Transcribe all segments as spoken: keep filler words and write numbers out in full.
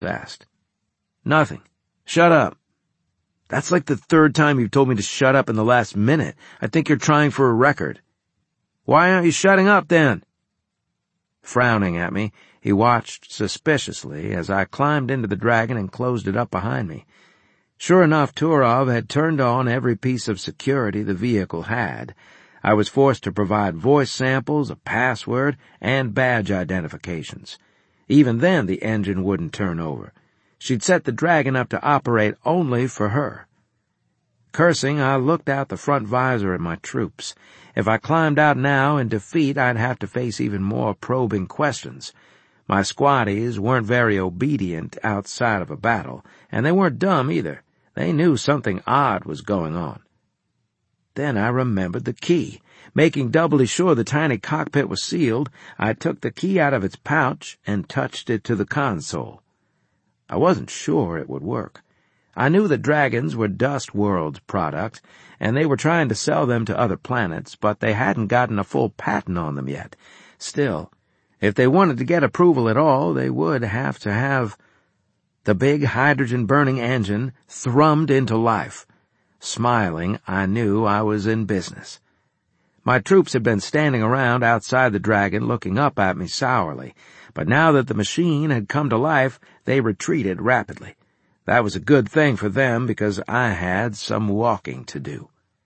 asked. "Nothing. Shut up." "That's like the third time you've told me to shut up in the last minute. I think you're trying for a record." "Why aren't you shutting up, then?" Frowning at me, he watched suspiciously as I climbed into the Dragon and closed it up behind me. Sure enough, Turov had turned on every piece of security the vehicle had. I was forced to provide voice samples, a password, and badge identifications. Even then, the engine wouldn't turn over. She'd set the Dragon up to operate only for her. Cursing, I looked out the front visor at my troops. If I climbed out now in defeat, I'd have to face even more probing questions. My squaddies weren't very obedient outside of a battle, and they weren't dumb either. They knew something odd was going on. Then I remembered the key. Making doubly sure the tiny cockpit was sealed, I took the key out of its pouch and touched it to the console. I wasn't sure it would work. I knew the Dragons were Dust World's product, and they were trying to sell them to other planets, but they hadn't gotten a full patent on them yet. Still, if they wanted to get approval at all, they would have to have... The big hydrogen-burning engine thrummed into life. Smiling, I knew I was in business. My troops had been standing around outside the Dragon looking up at me sourly, but now that the machine had come to life, they retreated rapidly. That was a good thing for them because I had some walking to do.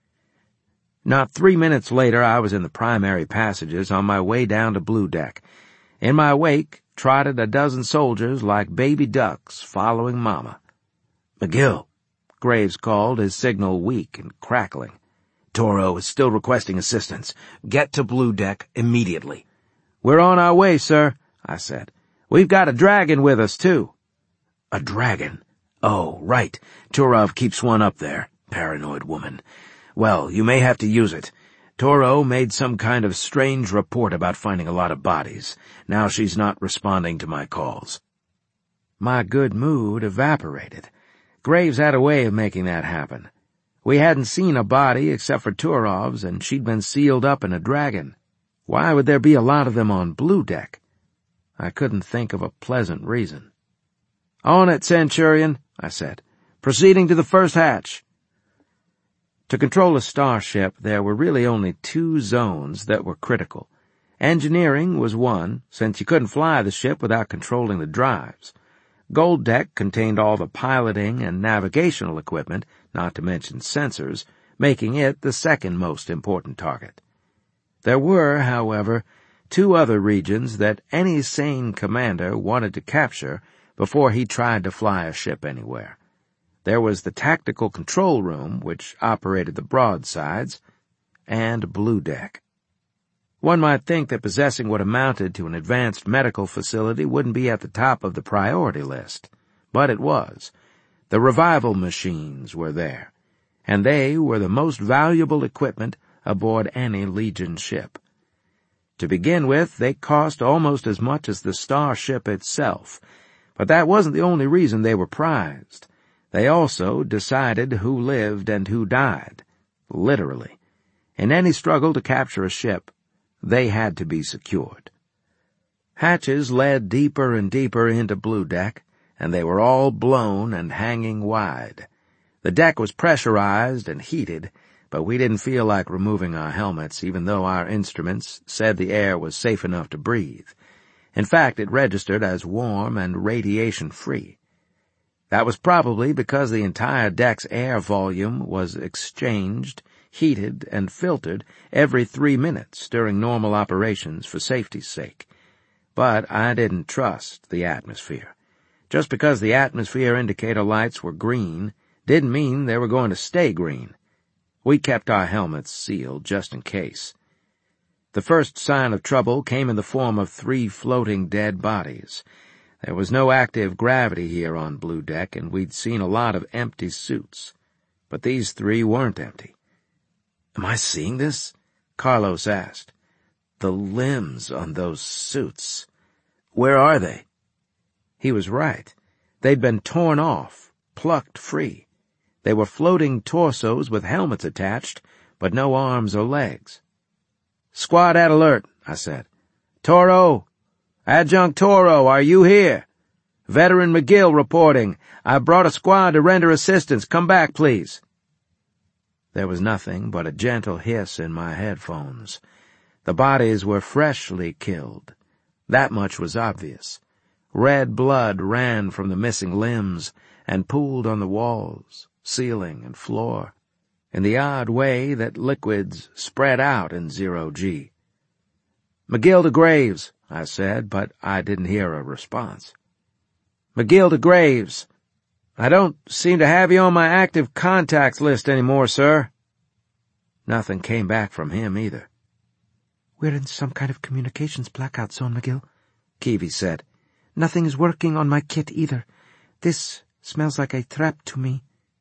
Not three minutes later, I was in the primary passages on my way down to Blue Deck. In my wake trotted a dozen soldiers like baby ducks following Mama. "McGill," Graves called, his signal weak and crackling. "Toro is still requesting assistance. Get to Blue Deck immediately." "We're on our way, sir," I said. "We've got a Dragon with us, too." "A Dragon? Oh, right. Turov keeps one up there. Paranoid woman. Well, you may have to use it. Toro made some kind of strange report about finding a lot of bodies. Now she's not responding to my calls." My good mood evaporated. Graves had a way of making that happen. We hadn't seen a body except for Turov's, and she'd been sealed up in a Dragon. Why would there be a lot of them on Blue Deck? I couldn't think of a pleasant reason. "On it, Centurion," I said. "Proceeding to the first hatch." To control a starship, there were really only two zones that were critical. Engineering was one, since you couldn't fly the ship without controlling the drives. Gold Deck contained all the piloting and navigational equipment, not to mention sensors, making it the second most important target. There were, however, two other regions that any sane commander wanted to capture before he tried to fly a ship anywhere. There was the tactical control room, which operated the broadsides, and Blue Deck. One might think that possessing what amounted to an advanced medical facility wouldn't be at the top of the priority list, but it was. The revival machines were there, and they were the most valuable equipment aboard any Legion ship. To begin with, they cost almost as much as the starship itself, but that wasn't the only reason they were prized. They also decided who lived and who died, literally. In any struggle to capture a ship, they had to be secured. Hatches led deeper and deeper into Blue Deck, and they were all blown and hanging wide. The deck was pressurized and heated, but we didn't feel like removing our helmets, even though our instruments said the air was safe enough to breathe. In fact, it registered as warm and radiation-free. That was probably because the entire deck's air volume was exchanged, heated, and filtered every three minutes during normal operations for safety's sake. But I didn't trust the atmosphere. Just because the atmosphere indicator lights were green didn't mean they were going to stay green. We kept our helmets sealed just in case. The first sign of trouble came in the form of three floating dead bodies. There was no active gravity here on Blue Deck, and we'd seen a lot of empty suits. But these three weren't empty. "Am I seeing this?" Carlos asked. "The limbs on those suits. Where are they?" He was right. They'd been torn off, plucked free. They were floating torsos with helmets attached, but no arms or legs. "Squad at alert," I said. "Toro! Adjunct Toro, are you here?" Veteran McGill reporting. I've brought a squad to render assistance. Come back, please. There was nothing but a gentle hiss in my headphones. The bodies were freshly killed. That much was obvious. Red blood ran from the missing limbs and pooled on the walls, ceiling, and floor, in the odd way that liquids spread out in zero-G. McGill to Graves, I said, but I didn't hear a response. McGill to Graves. I don't seem to have you on my active contacts list anymore, sir. Nothing came back from him either. We're in some kind of communications blackout zone, McGill, Keevy said. Nothing is working on my kit either. This smells like a trap to me.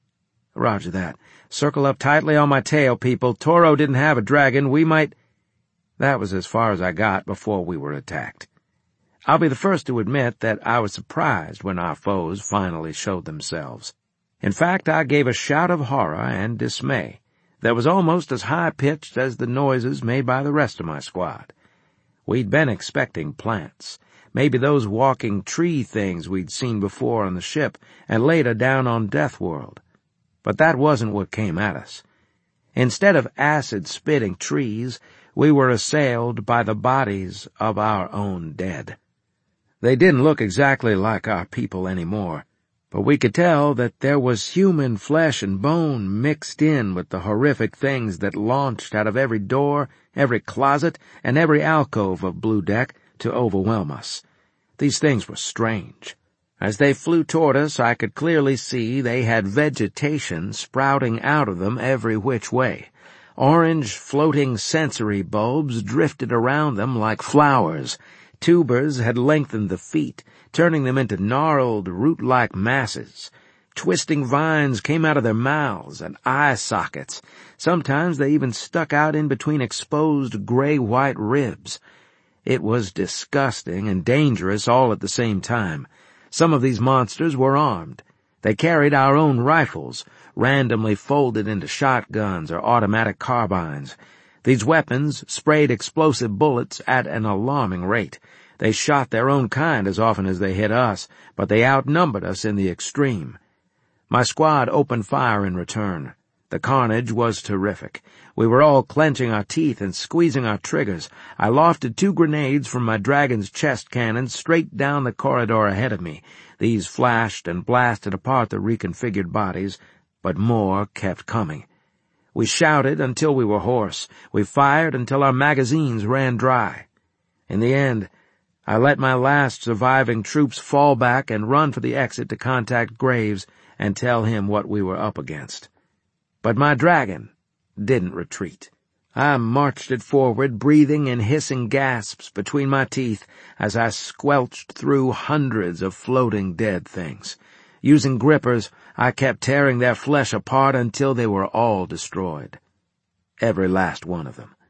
Roger that. Circle up tightly on my tail, people. Toro didn't have a dragon. We might... That was as far as I got before we were attacked. I'll be the first to admit that I was surprised when our foes finally showed themselves. In fact, I gave a shout of horror and dismay that was almost as high-pitched as the noises made by the rest of my squad. We'd been expecting plants, maybe those walking tree things we'd seen before on the ship and later down on Deathworld. But that wasn't what came at us. Instead of acid-spitting trees, we were assailed by the bodies of our own dead. They didn't look exactly like our people anymore, but we could tell that there was human flesh and bone mixed in with the horrific things that launched out of every door, every closet, and every alcove of Blue Deck to overwhelm us. These things were strange. As they flew toward us, I could clearly see they had vegetation sprouting out of them every which way. Orange, floating sensory bulbs drifted around them like flowers. Tubers had lengthened the feet, turning them into gnarled, root-like masses. Twisting vines came out of their mouths and eye sockets. Sometimes they even stuck out in between exposed gray-white ribs. It was disgusting and dangerous all at the same time. Some of these monsters were armed. They carried our own rifles, randomly folded into shotguns or automatic carbines. These weapons sprayed explosive bullets at an alarming rate. They shot their own kind as often as they hit us, but they outnumbered us in the extreme. My squad opened fire in return. The carnage was terrific. We were all clenching our teeth and squeezing our triggers. I lofted two grenades from my dragon's chest cannon straight down the corridor ahead of me. These flashed and blasted apart the reconfigured bodies, but more kept coming. We shouted until we were hoarse. We fired until our magazines ran dry. In the end, I let my last surviving troops fall back and run for the exit to contact Graves and tell him what we were up against. But my dragon didn't retreat. I marched it forward, breathing in hissing gasps between my teeth as I squelched through hundreds of floating dead things. Using grippers, I kept tearing their flesh apart until they were all destroyed. Every last one of them.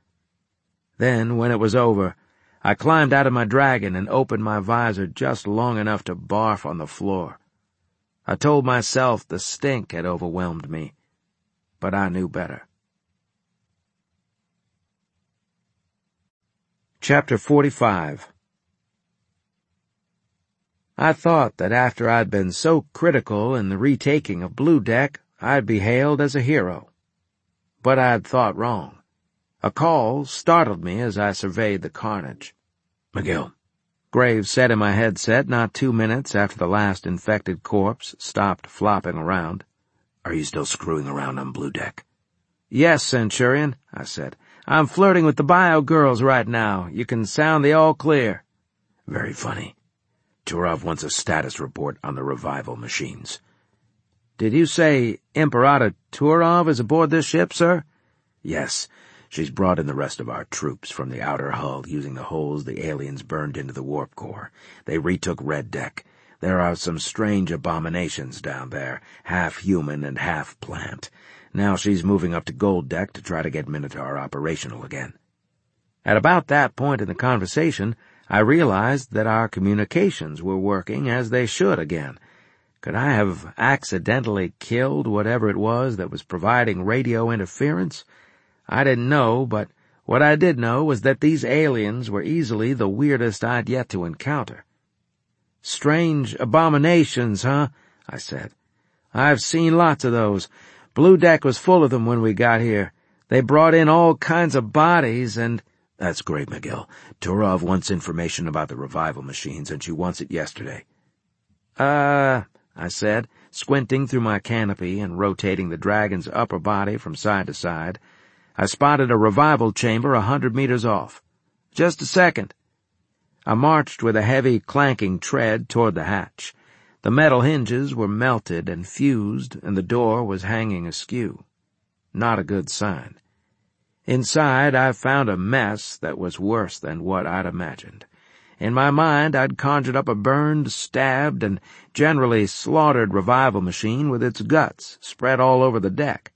Then, when it was over, I climbed out of my dragon and opened my visor just long enough to barf on the floor. I told myself the stink had overwhelmed me, but I knew better. Chapter forty-five. I thought that after I'd been so critical in the retaking of Blue Deck, I'd be hailed as a hero. But I'd thought wrong. A call startled me as I surveyed the carnage. McGill, Graves said in my headset not two minutes after the last infected corpse stopped flopping around. Are you still screwing around on Blue Deck? Yes, Centurion, I said. I'm flirting with the bio girls right now. You can sound the all clear. Very funny. Turov wants a status report on the revival machines. Did you say Imperator Turov is aboard this ship, sir? Yes. She's brought in the rest of our troops from the outer hull using the holes the aliens burned into the warp core. They retook Red Deck. There are some strange abominations down there, half human and half plant. Now she's moving up to Gold Deck to try to get Minotaur operational again. At about that point in the conversation, I realized that our communications were working as they should again. Could I have accidentally killed whatever it was that was providing radio interference? I didn't know, but what I did know was that these aliens were easily the weirdest I'd yet to encounter. Strange abominations, huh? I said. I've seen lots of those. Blue Deck was full of them when we got here. They brought in all kinds of bodies and— That's great, Miguel. Turov wants information about the revival machines, and she wants it yesterday. Uh, I said, squinting through my canopy and rotating the dragon's upper body from side to side. I spotted a revival chamber a hundred meters off. Just a second. I marched with a heavy, clanking tread toward the hatch. The metal hinges were melted and fused, and the door was hanging askew. Not a good sign. Inside, I found a mess that was worse than what I'd imagined. In my mind, I'd conjured up a burned, stabbed, and generally slaughtered revival machine with its guts spread all over the deck.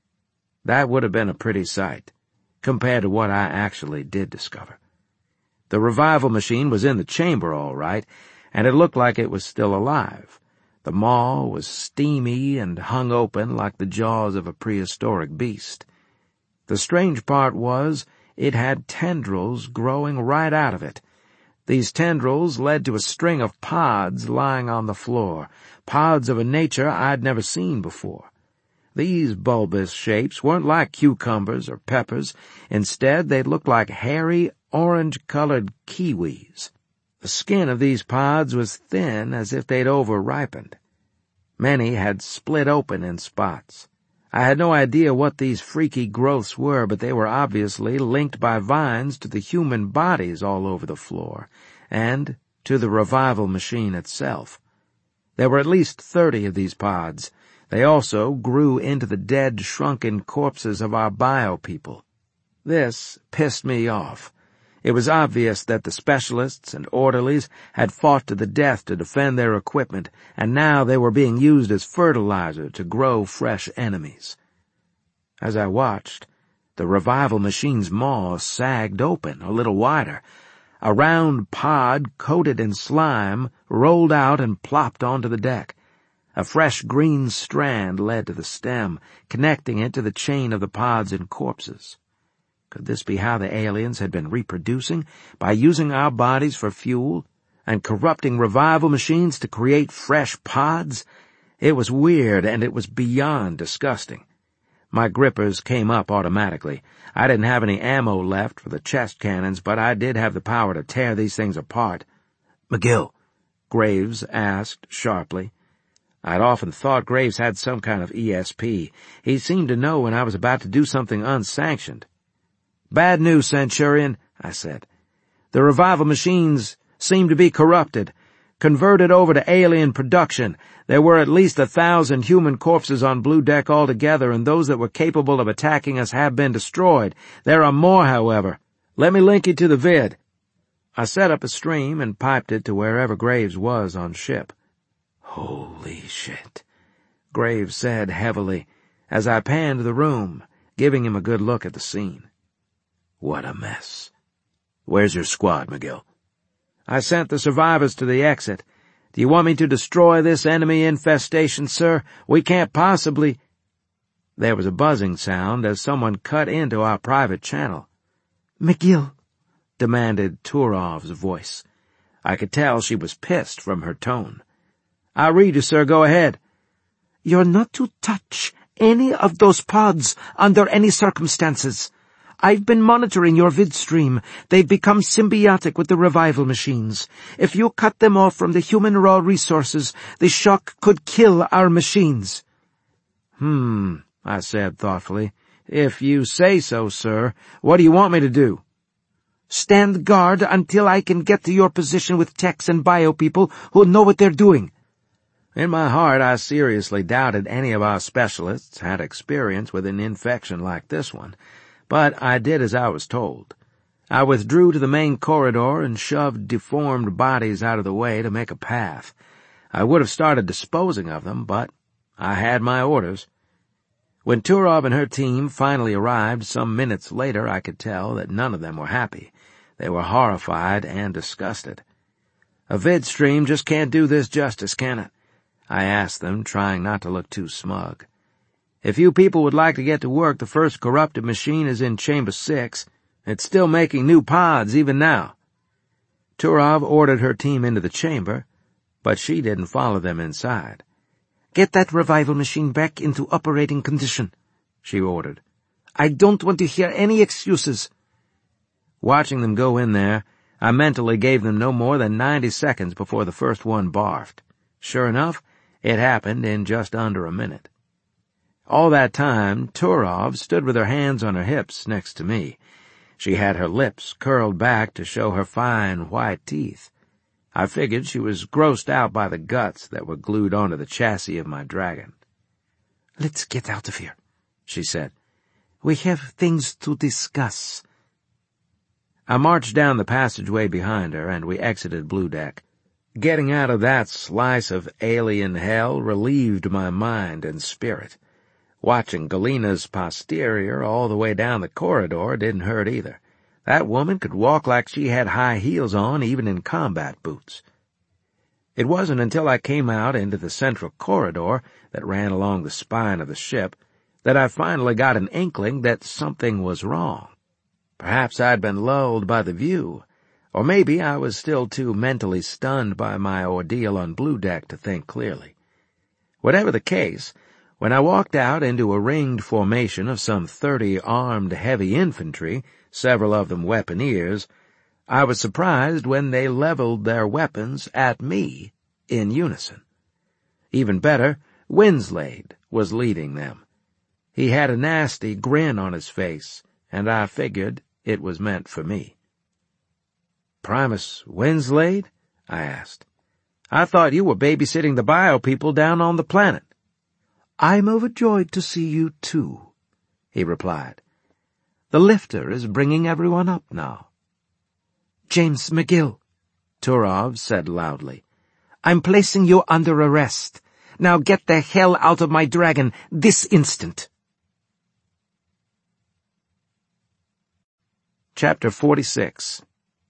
That would have been a pretty sight, compared to what I actually did discover. The revival machine was in the chamber all right, and it looked like it was still alive. The maw was steamy and hung open like the jaws of a prehistoric beast. The strange part was, it had tendrils growing right out of it. These tendrils led to a string of pods lying on the floor, pods of a nature I'd never seen before. These bulbous shapes weren't like cucumbers or peppers. Instead, they looked like hairy, orange-colored kiwis. The skin of these pods was thin, as if they'd over-ripened. Many had split open in spots. I had no idea what these freaky growths were, but they were obviously linked by vines to the human bodies all over the floor, and to the revival machine itself. There were at least thirty of these pods. They also grew into the dead, shrunken corpses of our bio-people. This pissed me off. It was obvious that the specialists and orderlies had fought to the death to defend their equipment, and now they were being used as fertilizer to grow fresh enemies. As I watched, the revival machine's maw sagged open a little wider. A round pod coated in slime rolled out and plopped onto the deck. A fresh green strand led to the stem, connecting it to the chain of the pods and corpses. Could this be how the aliens had been reproducing, by using our bodies for fuel and corrupting revival machines to create fresh pods? It was weird, and it was beyond disgusting. My grippers came up automatically. I didn't have any ammo left for the chest cannons, but I did have the power to tear these things apart. "McGill," Graves asked sharply. I'd often thought Graves had some kind of E S P. He seemed to know when I was about to do something unsanctioned. "Bad news, Centurion," I said. "The revival machines seem to be corrupted, converted over to alien production. There were at least a thousand human corpses on Blue Deck altogether, and those that were capable of attacking us have been destroyed. There are more, however. Let me link you to the vid." I set up a stream and piped it to wherever Graves was on ship. "Holy shit," Graves said heavily, as I panned the room, giving him a good look at the scene. "What a mess. Where's your squad, McGill?" "I sent the survivors to the exit. Do you want me to destroy this enemy infestation, sir? We can't possibly—" There was a buzzing sound as someone cut into our private channel. "McGill," demanded Turov's voice. I could tell she was pissed from her tone. "I read you, sir. Go ahead." "You're not to touch any of those pods under any circumstances. I've been monitoring your vidstream. They've become symbiotic with the revival machines. If you cut them off from the human raw resources, the shock could kill our machines." Hmm, I said thoughtfully. "If you say so, sir. What do you want me to do?" "Stand guard until I can get to your position with techs and bio people who know what they're doing." In my heart, I seriously doubted any of our specialists had experience with an infection like this one. But I did as I was told. I withdrew to the main corridor and shoved deformed bodies out of the way to make a path. I would have started disposing of them, but I had my orders. When Turov and her team finally arrived some minutes later, I could tell that none of them were happy. They were horrified and disgusted. "A vidstream just can't do this justice, can it?" I asked them, trying not to look too smug. "If you people would like to get to work, the first corrupted machine is in Chamber six. It's still making new pods even now." Turov ordered her team into the chamber, but she didn't follow them inside. "Get that revival machine back into operating condition," she ordered. "I don't want to hear any excuses." Watching them go in there, I mentally gave them no more than ninety seconds before the first one barfed. Sure enough, it happened in just under a minute. All that time, Turov stood with her hands on her hips next to me. She had her lips curled back to show her fine white teeth. I figured she was grossed out by the guts that were glued onto the chassis of my dragon. "Let's get out of here," she said. "We have things to discuss." I marched down the passageway behind her, and we exited Blue Deck. Getting out of that slice of alien hell relieved my mind and spirit. Watching Galena's posterior all the way down the corridor didn't hurt either. That woman could walk like she had high heels on, even in combat boots. It wasn't until I came out into the central corridor that ran along the spine of the ship that I finally got an inkling that something was wrong. Perhaps I'd been lulled by the view, or maybe I was still too mentally stunned by my ordeal on Blue Deck to think clearly. Whatever the case, when I walked out into a ringed formation of some thirty armed heavy infantry, several of them weaponeers, I was surprised when they leveled their weapons at me in unison. Even better, Winslade was leading them. He had a nasty grin on his face, and I figured it was meant for me. "Primus Winslade?" I asked. "I thought you were babysitting the bio people down on the planet." "I'm overjoyed to see you, too," he replied. "The lifter is bringing everyone up now." "James McGill," Turov said loudly, "I'm placing you under arrest. Now get the hell out of my dragon this instant." Chapter forty-six.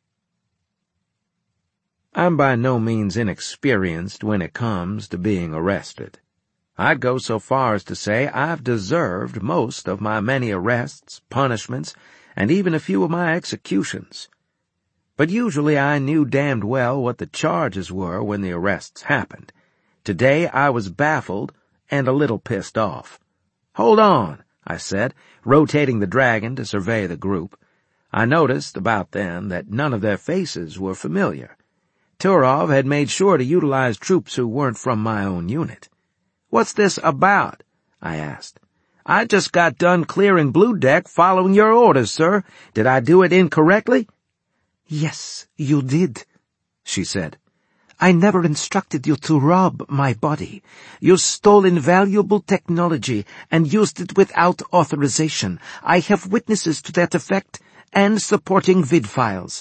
I'm by no means inexperienced when it comes to being arrested. I'd go so far as to say I've deserved most of my many arrests, punishments, and even a few of my executions. But usually I knew damned well what the charges were when the arrests happened. Today I was baffled and a little pissed off. "Hold on," I said, rotating the dragon to survey the group. I noticed about then that none of their faces were familiar. Turov had made sure to utilize troops who weren't from my own unit. "What's this about?" I asked. "I just got done clearing Blue Deck following your orders, sir. Did I do it incorrectly?" "Yes, you did," she said. "I never instructed you to rob my body. You stole invaluable technology and used it without authorization. I have witnesses to that effect and supporting vid files."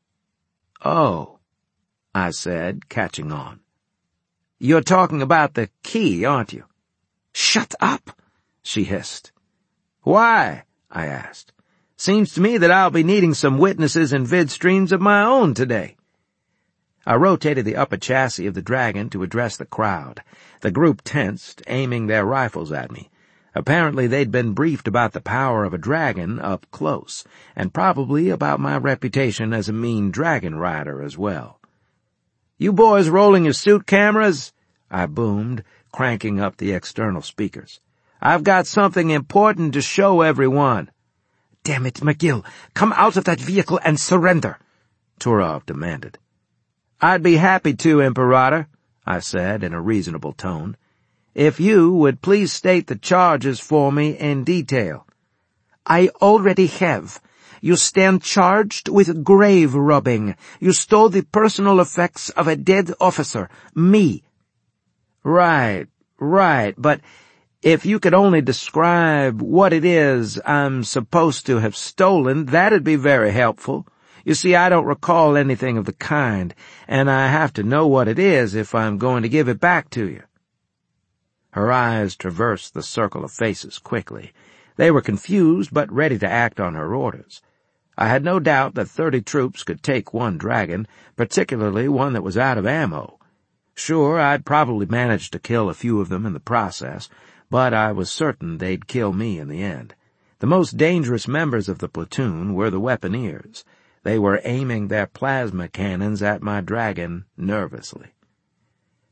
"Oh," I said, catching on. "You're talking about the key, aren't you?" "Shut up," she hissed. "Why?" I asked. "Seems to me that I'll be needing some witnesses and vid streams of my own today." I rotated the upper chassis of the dragon to address the crowd. The group tensed, aiming their rifles at me. Apparently they'd been briefed about the power of a dragon up close, and probably about my reputation as a mean dragon rider as well. "You boys rolling your suit cameras?" I boomed, cranking up the external speakers. "I've got something important to show everyone." "Damn it, McGill, come out of that vehicle and surrender," Turov demanded. "I'd be happy to, Imperator," I said in a reasonable tone. "If you would please state the charges for me in detail." "I already have. You stand charged with grave robbing. You stole the personal effects of a dead officer, me." "Right, right, but if you could only describe what it is I'm supposed to have stolen, that'd be very helpful. You see, I don't recall anything of the kind, and I have to know what it is if I'm going to give it back to you." Her eyes traversed the circle of faces quickly. They were confused but ready to act on her orders. I had no doubt that thirty troops could take one dragon, particularly one that was out of ammo. Sure, I'd probably manage to kill a few of them in the process, but I was certain they'd kill me in the end. The most dangerous members of the platoon were the weaponeers. They were aiming their plasma cannons at my dragon nervously.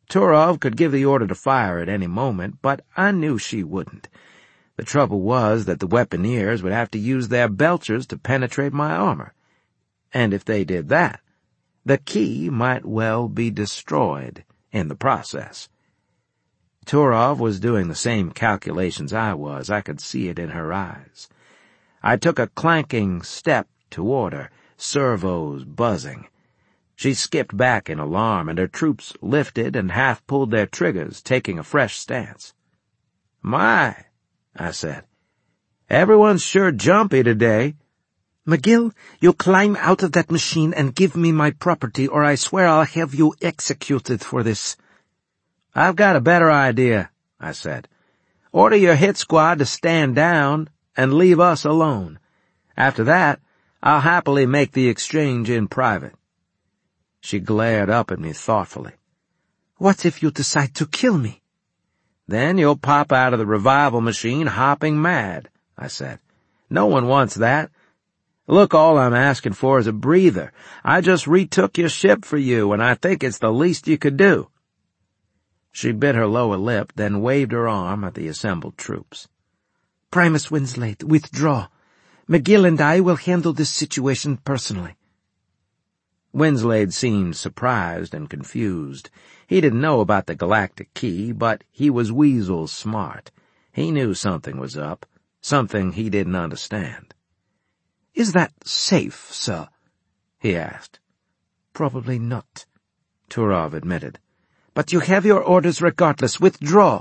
Turov could give the order to fire at any moment, but I knew she wouldn't. The trouble was that the weaponeers would have to use their belchers to penetrate my armor. And if they did that, the key might well be destroyed in the process. Turov was doing the same calculations I was. I could see it in her eyes. I took a clanking step toward her, servos buzzing. She skipped back in alarm, and her troops lifted and half-pulled their triggers, taking a fresh stance. "My," I said, "everyone's sure jumpy today." "McGill, you climb out of that machine and give me my property, or I swear I'll have you executed for this." "I've got a better idea," I said. "Order your hit squad to stand down and leave us alone. After that, I'll happily make the exchange in private." She glared up at me thoughtfully. "What if you decide to kill me?" "Then you'll pop out of the revival machine hopping mad," I said. "No one wants that. Look, all I'm asking for is a breather. I just retook your ship for you, and I think it's the least you could do." She bit her lower lip, then waved her arm at the assembled troops. "Primus Winslade, withdraw. McGill and I will handle this situation personally." Winslade seemed surprised and confused. He didn't know about the galactic key, but he was weasel smart. He knew something was up, something he didn't understand. "Is that safe, sir?" he asked. "Probably not," Turov admitted. "But you have your orders regardless. Withdraw."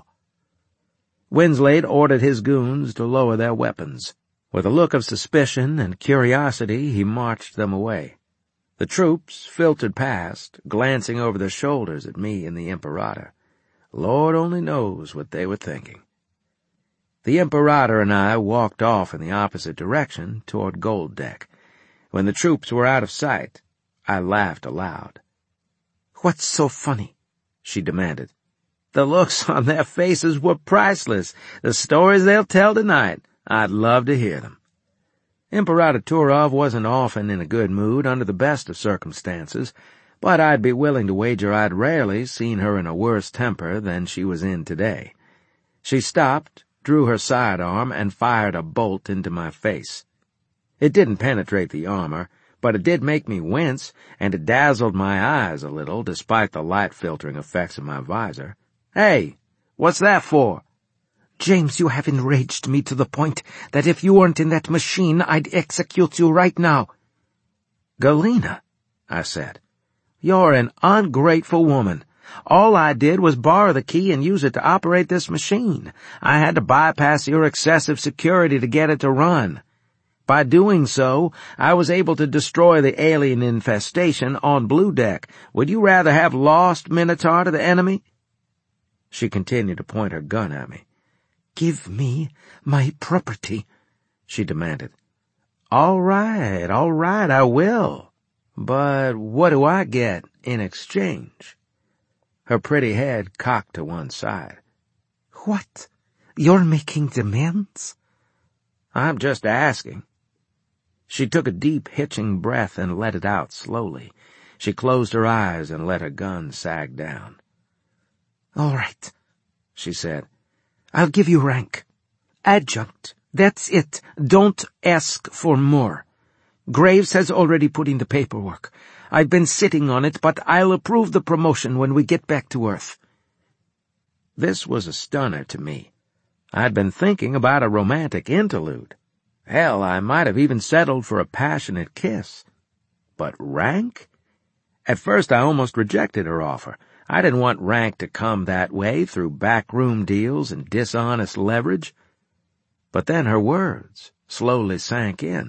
Winslade ordered his goons to lower their weapons. With a look of suspicion and curiosity, he marched them away. The troops filtered past, glancing over their shoulders at me and the Imperator. Lord only knows what they were thinking. The Imperator and I walked off in the opposite direction toward Gold Deck. When the troops were out of sight, I laughed aloud. "What's so funny?" she demanded. "The looks on their faces were priceless. The stories they'll tell tonight, I'd love to hear them." Imperator Turov wasn't often in a good mood under the best of circumstances, but I'd be willing to wager I'd rarely seen her in a worse temper than she was in today. She stopped, drew her sidearm, and fired a bolt into my face. It didn't penetrate the armor, but it did make me wince, and it dazzled my eyes a little, despite the light-filtering effects of my visor. "Hey, what's that for?" "James, you have enraged me to the point that if you weren't in that machine, I'd execute you right now." "Galena," I said, "you're an ungrateful woman. All I did was borrow the key and use it to operate this machine. I had to bypass your excessive security to get it to run. By doing so, I was able to destroy the alien infestation on Blue Deck. Would you rather have lost Minotaur to the enemy?" She continued to point her gun at me. "Give me my property," she demanded. "All right, all right, I will. But what do I get in exchange?" Her pretty head cocked to one side. "What? You're making demands?" "I'm just asking." She took a deep, hitching breath and let it out slowly. She closed her eyes and let her gun sag down. "All right," she said. "I'll give you rank. Adjunct. That's it. Don't ask for more. Graves has already put in the paperwork. I've been sitting on it, but I'll approve the promotion when we get back to Earth." This was a stunner to me. I'd been thinking about a romantic interlude. Hell, I might have even settled for a passionate kiss. But rank? At first I almost rejected her offer. I didn't want rank to come that way through backroom deals and dishonest leverage. But then her words slowly sank in.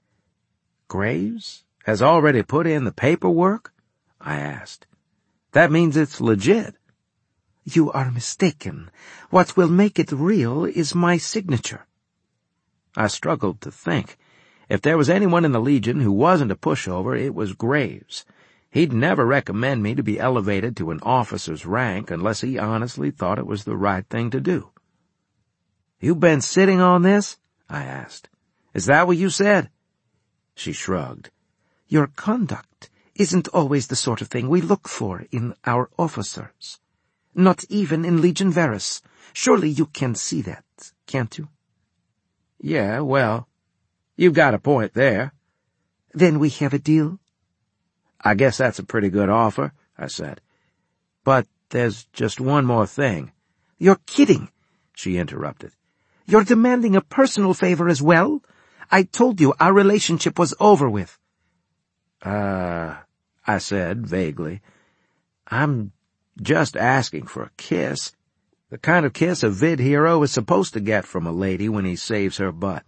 "Graves has already put in the paperwork?" I asked. "That means it's legit." "You are mistaken. What will make it real is my signature." I struggled to think. If there was anyone in the Legion who wasn't a pushover, it was Graves. He'd never recommend me to be elevated to an officer's rank unless he honestly thought it was the right thing to do. "You've been sitting on this?" I asked. "Is that what you said?" She shrugged. "Your conduct isn't always the sort of thing we look for in our officers." Not even in Legion Varus. Surely you can see that, can't you? Yeah, well, you've got a point there. Then we have a deal? I guess that's a pretty good offer, I said. But there's just one more thing. You're kidding, she interrupted. You're demanding a personal favor as well? I told you our relationship was over with. Uh, I said vaguely. I'm just asking for a kiss. The kind of kiss a vid hero is supposed to get from a lady when he saves her butt.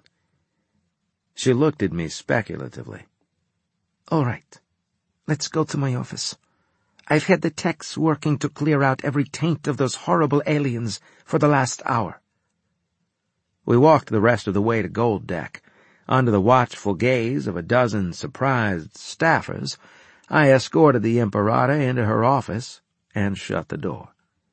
She looked at me speculatively. All right. Let's go to my office. I've had the techs working to clear out every taint of those horrible aliens for the last hour. We walked the rest of the way to Gold Deck. Under the watchful gaze of a dozen surprised staffers, I escorted the Imperator into her office and shut the door.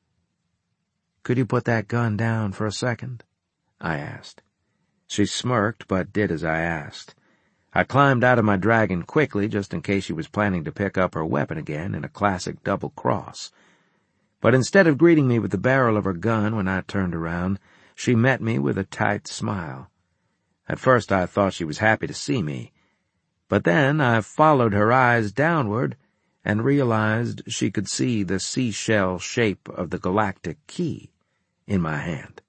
"Could you put that gun down for a second?" I asked. She smirked, but did as I asked. I climbed out of my dragon quickly, just in case she was planning to pick up her weapon again in a classic double cross. But instead of greeting me with the barrel of her gun when I turned around, she met me with a tight smile. At first I thought she was happy to see me, but then I followed her eyes downward and realized she could see the seashell shape of the galactic key in my hand.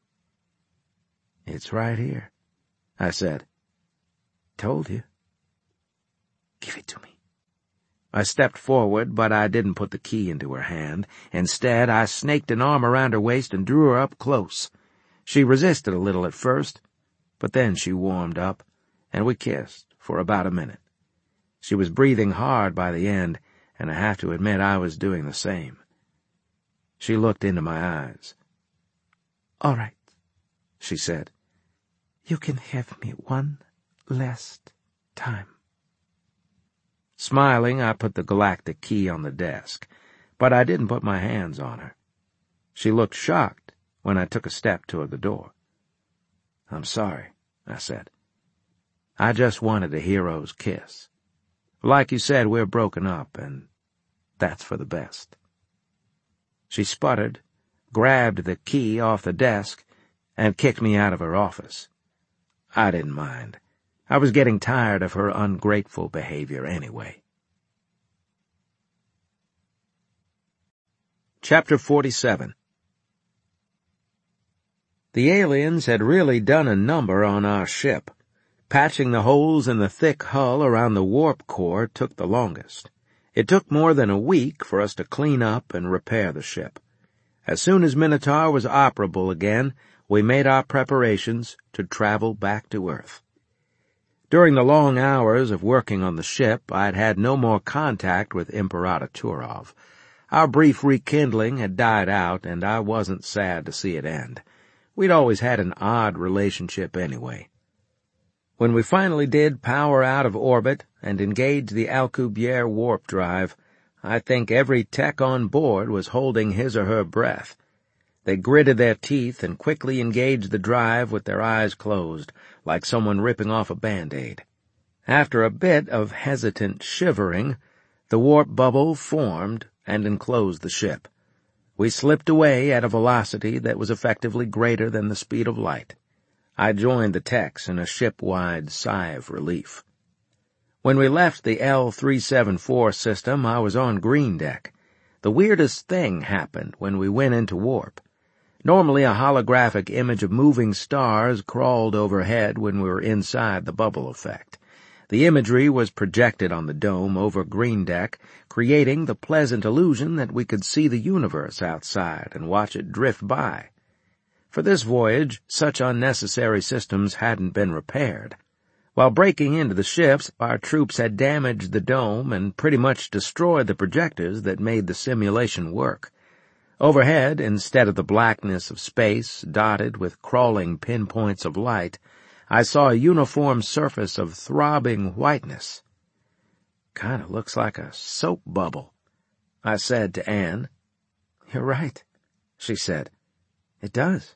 "It's right here," I said. "Told you." "Give it to me." I stepped forward, but I didn't put the key into her hand. Instead, I snaked an arm around her waist and drew her up close. She resisted a little at first, but then she warmed up, and we kissed for about a minute. She was breathing hard by the end, and I have to admit I was doing the same. She looked into my eyes. "All right," she said. "You can have me one last time." Smiling, I put the galactic key on the desk, but I didn't put my hands on her. She looked shocked when I took a step toward the door. "I'm sorry," I said. "I just wanted a hero's kiss. Like you said, we're broken up, and that's for the best." She sputtered, grabbed the key off the desk, and kicked me out of her office. I didn't mind. I was getting tired of her ungrateful behavior anyway. Chapter forty-seven. The aliens had really done a number on our ship. Patching the holes in the thick hull around the warp core took the longest. It took more than a week for us to clean up and repair the ship. As soon as Minotaur was operable again, we made our preparations to travel back to Earth. During the long hours of working on the ship, I'd had no more contact with Imperator Turov. Our brief rekindling had died out, and I wasn't sad to see it end. We'd always had an odd relationship anyway. When we finally did power out of orbit and engage the Alcubierre warp drive, I think every tech on board was holding his or her breath. They gritted their teeth and quickly engaged the drive with their eyes closed, like someone ripping off a Band-Aid. After a bit of hesitant shivering, the warp bubble formed and enclosed the ship. We slipped away at a velocity that was effectively greater than the speed of light. I joined the techs in a ship-wide sigh of relief. When we left the L three seventy-four system, I was on green deck. The weirdest thing happened when we went into warp. Normally a holographic image of moving stars crawled overhead when we were inside the bubble effect. The imagery was projected on the dome over green deck, creating the pleasant illusion that we could see the universe outside and watch it drift by. For this voyage, such unnecessary systems hadn't been repaired. While breaking into the ships, our troops had damaged the dome and pretty much destroyed the projectors that made the simulation work. Overhead, instead of the blackness of space dotted with crawling pinpoints of light, I saw a uniform surface of throbbing whiteness. "Kinda looks like a soap bubble," I said to Anne. "You're right," she said. "It does."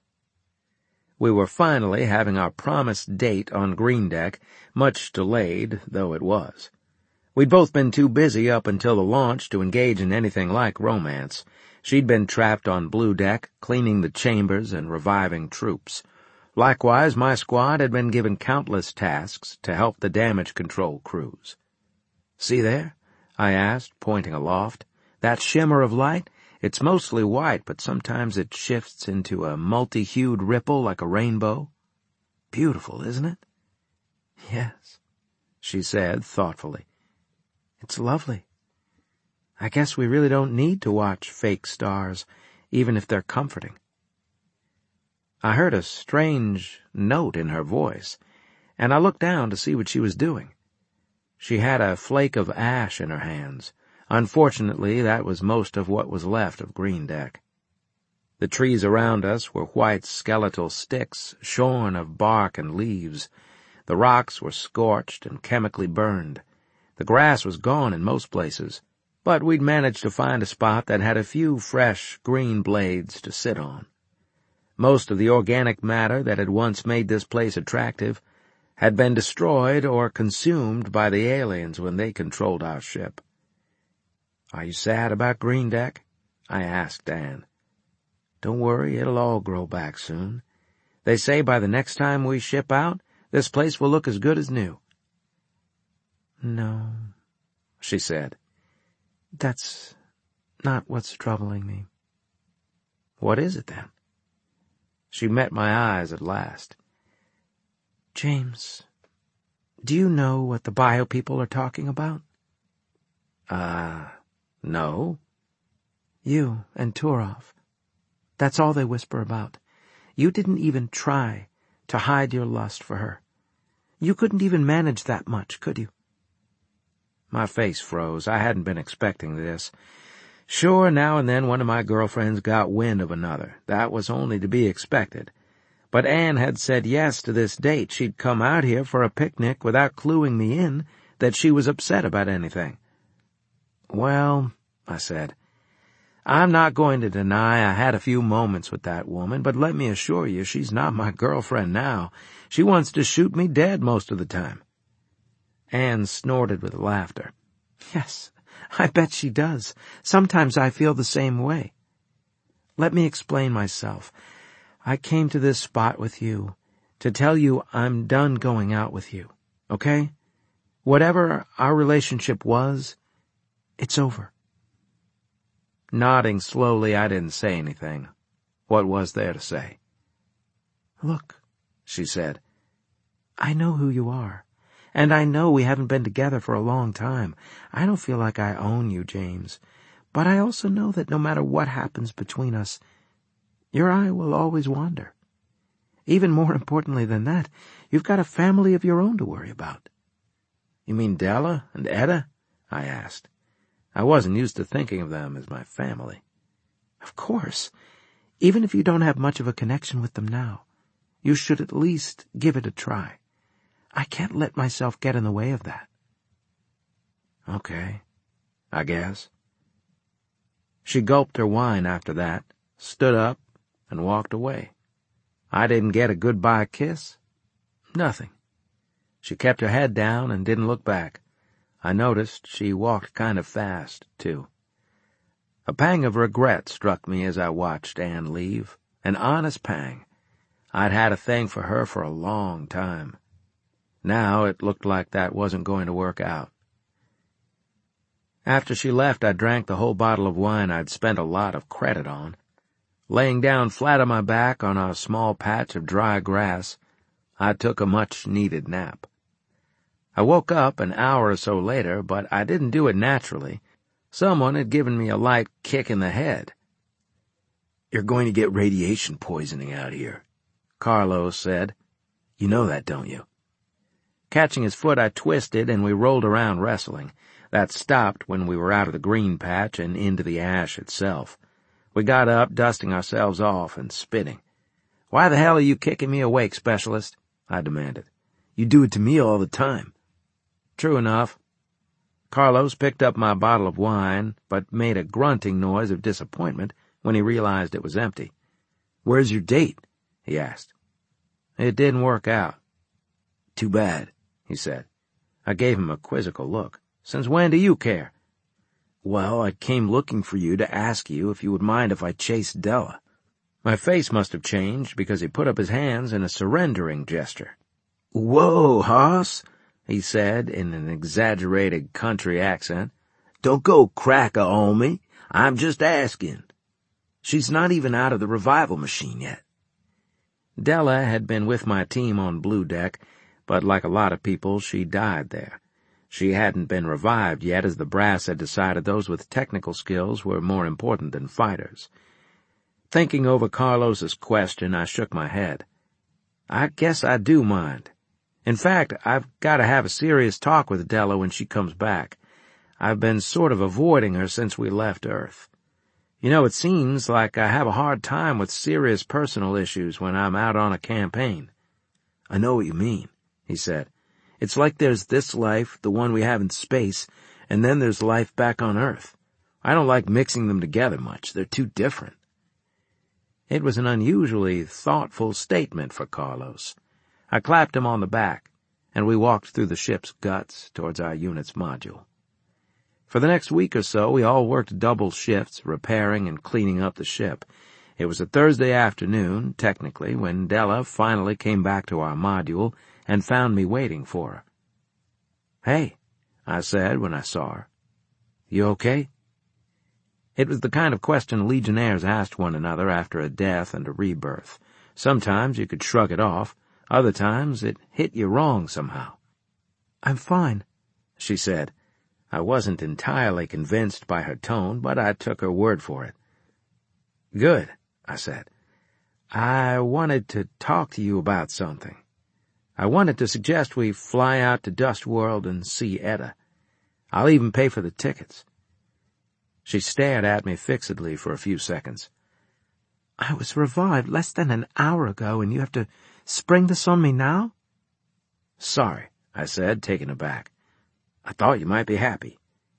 We were finally having our promised date on green deck, much delayed though it was. We'd both been too busy up until the launch to engage in anything like romance. She'd been trapped on Blue Deck, cleaning the chambers and reviving troops. Likewise, my squad had been given countless tasks to help the damage control crews. "See there?" I asked, pointing aloft. "That shimmer of light? It's mostly white, but sometimes it shifts into a multi-hued ripple like a rainbow. Beautiful, isn't it?" "Yes," she said thoughtfully. "It's lovely. I guess we really don't need to watch fake stars, even if they're comforting." I heard a strange note in her voice, and I looked down to see what she was doing. She had a flake of ash in her hands. Unfortunately, that was most of what was left of Green Deck. The trees around us were white skeletal sticks, shorn of bark and leaves. The rocks were scorched and chemically burned. The grass was gone in most places, but we'd managed to find a spot that had a few fresh green blades to sit on. Most of the organic matter that had once made this place attractive had been destroyed or consumed by the aliens when they controlled our ship. "Are you sad about Green Deck?" I asked Anne. "Don't worry, it'll all grow back soon. They say by the next time we ship out, this place will look as good as new." "No," she said. "That's not what's troubling me." "What is it, then?" She met my eyes at last. "James, do you know what the bio people are talking about?" Uh, no. "You and Turov. That's all they whisper about. You didn't even try to hide your lust for her. You couldn't even manage that much, could you?" My face froze. I hadn't been expecting this. Sure, now and then one of my girlfriends got wind of another. That was only to be expected. But Anne had said yes to this date. She'd come out here for a picnic without cluing me in that she was upset about anything. "Well," I said, "I'm not going to deny I had a few moments with that woman, but let me assure you she's not my girlfriend now. She wants to shoot me dead most of the time." Anne snorted with laughter. "Yes, I bet she does. Sometimes I feel the same way. Let me explain myself. I came to this spot with you to tell you I'm done going out with you, okay? Whatever our relationship was, it's over." Nodding slowly, I didn't say anything. What was there to say? "Look," she said, "I know who you are, and I know we haven't been together for a long time. I don't feel like I own you, James, but I also know that no matter what happens between us, your eye will always wander. Even more importantly than that, you've got a family of your own to worry about." "You mean Della and Etta?" I asked. I wasn't used to thinking of them as my family. "Of course. Even if you don't have much of a connection with them now, you should at least give it a try. I can't let myself get in the way of that." "Okay, I guess." She gulped her wine after that, stood up, and walked away. I didn't get a goodbye kiss. Nothing. She kept her head down and didn't look back. I noticed she walked kind of fast, too. A pang of regret struck me as I watched Anne leave, an honest pang. I'd had a thing for her for a long time. Now it looked like that wasn't going to work out. After she left, I drank the whole bottle of wine I'd spent a lot of credit on. Laying down flat on my back on a small patch of dry grass, I took a much-needed nap. I woke up an hour or so later, but I didn't do it naturally. Someone had given me a light kick in the head. "You're going to get radiation poisoning out here," Carlos said. "You know that, don't you?" Catching his foot, I twisted, and we rolled around wrestling. That stopped when we were out of the green patch and into the ash itself. We got up, dusting ourselves off and spitting. "Why the hell are you kicking me awake, Specialist?" I demanded. "You do it to me all the time." "True enough." Carlos picked up my bottle of wine, but made a grunting noise of disappointment when he realized it was empty. "Where's your date?" he asked. "It didn't work out." "Too bad," he said. I gave him a quizzical look. "Since when do you care?" Well, I came looking for you to ask you if you would mind if I chased Della. My face must have changed because he put up his hands in a surrendering gesture. Whoa, hoss, he said in an exaggerated country accent. Don't go cracker on me. I'm just asking. She's not even out of the revival machine yet. Della had been with my team on Blue Deck, but like a lot of people, she died there. She hadn't been revived yet, as the brass had decided those with technical skills were more important than fighters. Thinking over Carlos's question, I shook my head. I guess I do mind. In fact, I've got to have a serious talk with Della when she comes back. I've been sort of avoiding her since we left Earth. You know, it seems like I have a hard time with serious personal issues when I'm out on a campaign. I know what you mean, he said. It's like there's this life, the one we have in space, and then there's life back on Earth. I don't like mixing them together much. They're too different. It was an unusually thoughtful statement for Carlos. I clapped him on the back, and we walked through the ship's guts towards our unit's module. For the next week or so, we all worked double shifts, repairing and cleaning up the ship. It was a Thursday afternoon, technically, when Della finally came back to our module and found me waiting for her. Hey, I said when I saw her. You okay? It was the kind of question Legionnaires asked one another after a death and a rebirth. Sometimes you could shrug it off. Other times it hit you wrong somehow. I'm fine, she said. I wasn't entirely convinced by her tone, but I took her word for it. Good, I said. I wanted to talk to you about something. I wanted to suggest we fly out to Dust World and see Etta. I'll even pay for the tickets. She stared at me fixedly for a few seconds. I was revived less than an hour ago, and you have to spring this on me now? Sorry, I said, taken aback. I thought you might be happy.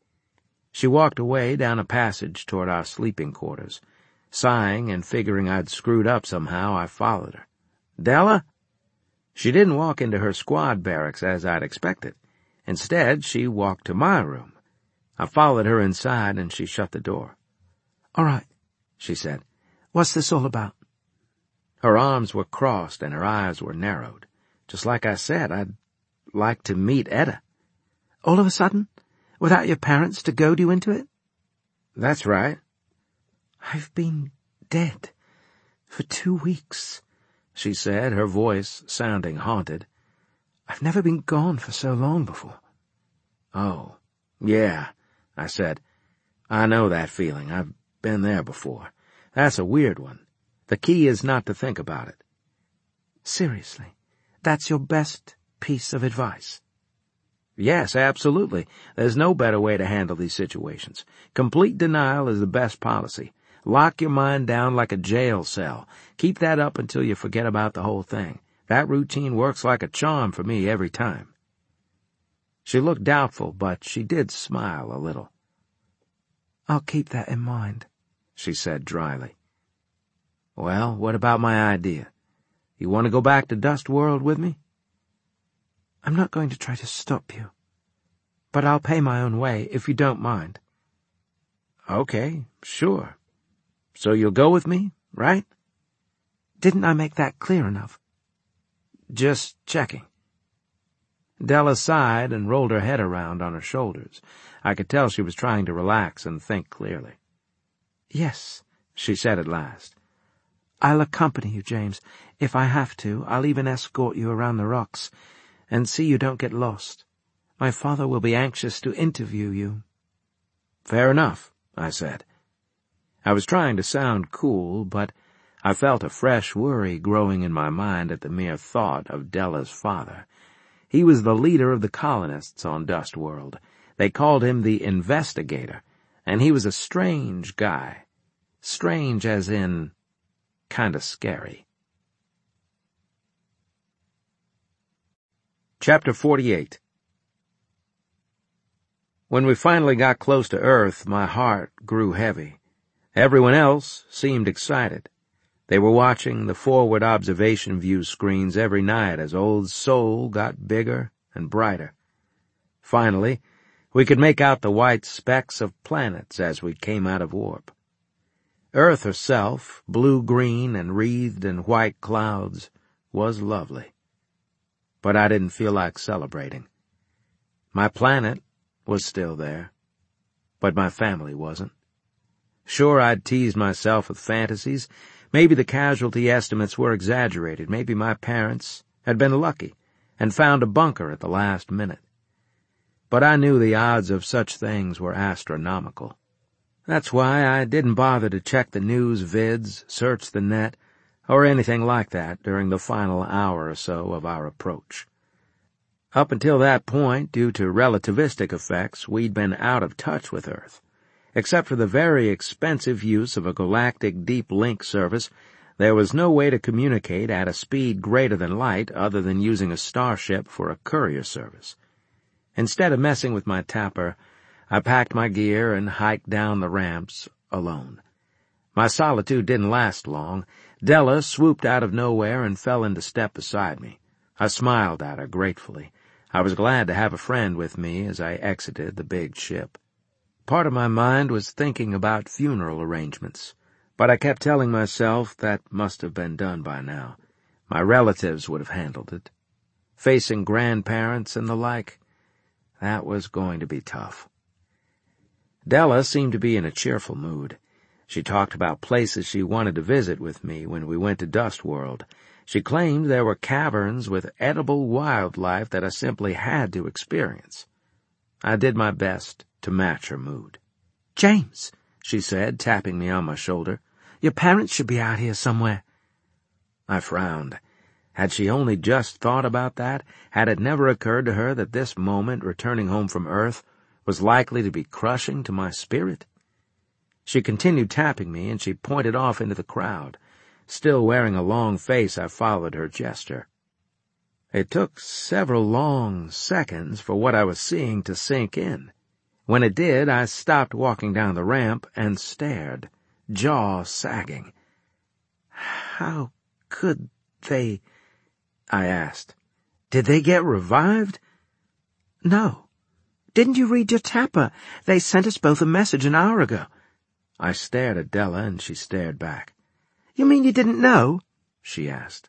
She walked away down a passage toward our sleeping quarters. Sighing and figuring I'd screwed up somehow, I followed her. Della? She didn't walk into her squad barracks as I'd expected. Instead, she walked to my room. I followed her inside, and she shut the door. All right, she said. What's this all about? Her arms were crossed and her eyes were narrowed. Just like I said, I'd like to meet Etta. All of a sudden? Without your parents to goad you into it? That's right. I've been dead for two weeks, she said, her voice sounding haunted. I've never been gone for so long before. Oh, yeah, I said. I know that feeling. I've been there before. That's a weird one. The key is not to think about it. Seriously, that's your best piece of advice? Yes, absolutely. There's no better way to handle these situations. Complete denial is the best policy. Lock your mind down like a jail cell. Keep that up until you forget about the whole thing. That routine works like a charm for me every time. She looked doubtful, but she did smile a little. I'll keep that in mind, she said dryly. Well, what about my idea? You want to go back to Dust World with me? I'm not going to try to stop you, but I'll pay my own way if you don't mind. Okay, sure. So you'll go with me, right? Didn't I make that clear enough? Just checking. Della sighed and rolled her head around on her shoulders. I could tell she was trying to relax and think clearly. Yes, she said at last. I'll accompany you, James. If I have to, I'll even escort you around the rocks and see you don't get lost. My father will be anxious to interview you. Fair enough, I said. I was trying to sound cool, but I felt a fresh worry growing in my mind at the mere thought of Della's father. He was the leader of the colonists on Dust World. They called him the Investigator, and he was a strange guy. Strange as in kinda scary. Chapter forty-eight. When we finally got close to Earth, my heart grew heavy. Everyone else seemed excited. They were watching the forward observation view screens every night as Old Sol got bigger and brighter. Finally, We could make out the white specks of planets as we came out of warp. Earth herself, blue-green and wreathed in white clouds, was lovely. But I didn't feel like celebrating. My planet was still there, but my family wasn't. Sure, I'd teased myself with fantasies. Maybe the casualty estimates were exaggerated. Maybe my parents had been lucky and found a bunker at the last minute. But I knew the odds of such things were astronomical. That's why I didn't bother to check the news vids, search the net, or anything like that during the final hour or so of our approach. Up until that point, due to relativistic effects, we'd been out of touch with Earth. Except for the very expensive use of a galactic deep link service, there was no way to communicate at a speed greater than light other than using a starship for a courier service. Instead of messing with my tapper, I packed my gear and hiked down the ramps alone. My solitude didn't last long. Della swooped out of nowhere and fell into step beside me. I smiled at her gratefully. I was glad to have a friend with me as I exited the big ship. Part of my mind was thinking about funeral arrangements, but I kept telling myself that must have been done by now. My relatives would have handled it. Facing grandparents and the like, that was going to be tough. Della seemed to be in a cheerful mood. She talked about places she wanted to visit with me when we went to Dust World. She claimed there were caverns with edible wildlife that I simply had to experience. I did my best to match her mood. "James," she said, tapping me on my shoulder, "your parents should be out here somewhere." I frowned. Had she only just thought about that? Had it never occurred to her that this moment, returning home from Earth, was likely to be crushing to my spirit? She continued tapping me, and she pointed off into the crowd. Still wearing a long face, I followed her gesture. It took several long seconds for what I was seeing to sink in. When it did, I stopped walking down the ramp and stared, jaw sagging. "How could they?" I asked. "Did they get revived?" "No. Didn't you read your tapper? They sent us both a message an hour ago." I stared at Della, and she stared back. "You mean you didn't know?" she asked.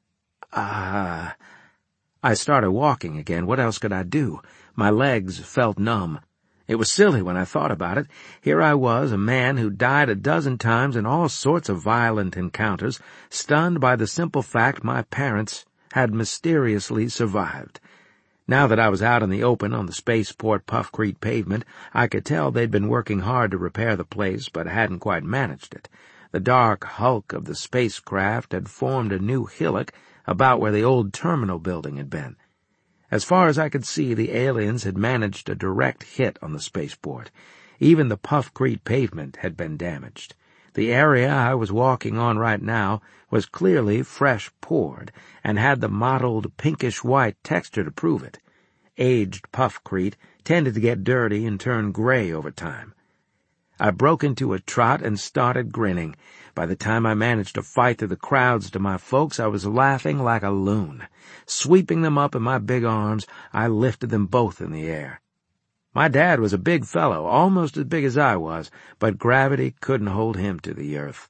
Ah... Uh, I started walking again. What else could I do? My legs felt numb. It was silly when I thought about it. Here I was, a man who died a dozen times in all sorts of violent encounters, stunned by the simple fact my parents had mysteriously survived. Now that I was out in the open on the spaceport Puffcrete pavement, I could tell they'd been working hard to repair the place, but hadn't quite managed it. The dark hulk of the spacecraft had formed a new hillock about where the old terminal building had been. As far as I could see, the aliens had managed a direct hit on the spaceport. Even the Puffcrete pavement had been damaged. The area I was walking on right now was clearly fresh poured, and had the mottled pinkish-white texture to prove it. Aged Puffcrete tended to get dirty and turn gray over time. I broke into a trot and started grinning. By the time I managed to fight through the crowds to my folks, I was laughing like a loon. Sweeping them up in my big arms, I lifted them both in the air. My dad was a big fellow, almost as big as I was, but gravity couldn't hold him to the earth.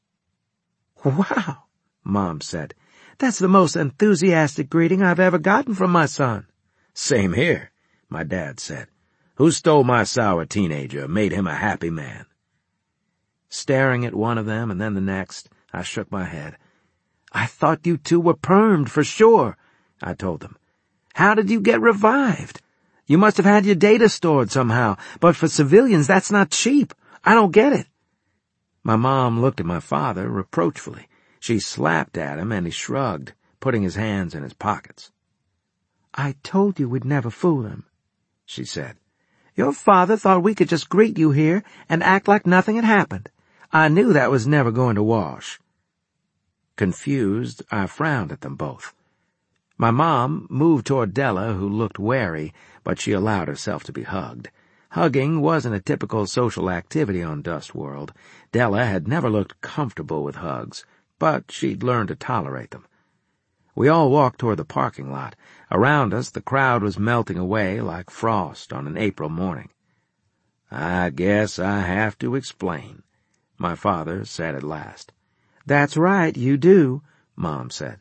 "Wow," Mom said. "That's the most enthusiastic greeting I've ever gotten from my son." "Same here," my dad said. "Who stole my sour teenager and made him a happy man?" Staring at one of them and then the next, I shook my head. "I thought you two were permed for sure," I told them. "How did you get revived? You must have had your data stored somehow, but for civilians that's not cheap. I don't get it." My mom looked at my father reproachfully. She slapped at him, and he shrugged, putting his hands in his pockets. "I told you we'd never fool him," she said. "Your father thought we could just greet you here and act like nothing had happened. I knew that was never going to wash." Confused, I frowned at them both. My mom moved toward Della, who looked wary, but she allowed herself to be hugged. Hugging wasn't a typical social activity on Dust World. Della had never looked comfortable with hugs, but she'd learned to tolerate them. We all walked toward the parking lot. Around us, the crowd was melting away like frost on an April morning. "I guess I have to explain," my father said at last. "That's right, you do," Mom said.